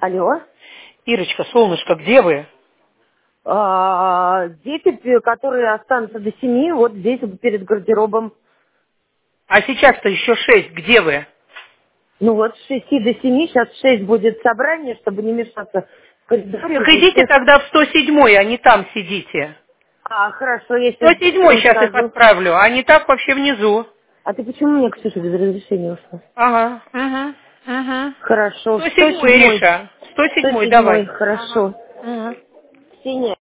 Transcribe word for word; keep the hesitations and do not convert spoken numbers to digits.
Алло. Ирочка, солнышко, где вы? А, дети, п- которые останутся до семи, вот здесь вот перед гардеробом. А сейчас-то еще шесть, где вы? Ну вот с шести до семи, сейчас в шесть будет собрание, чтобы не мешаться в коридоре. Так Здесь идите всех... тогда в сто седьмой, а не там сидите. А, хорошо, я В сто сейчас седьмой детям сейчас их скажу. отправлю, а не так вообще внизу. А ты почему мне, Ксюша, без разрешения ушла? Ага, угу, угу. Хорошо, в сто сто седьмой, седьмой. Ириша, сто сто седьмой, седьмой, давай. хорошо. Угу. Ксения.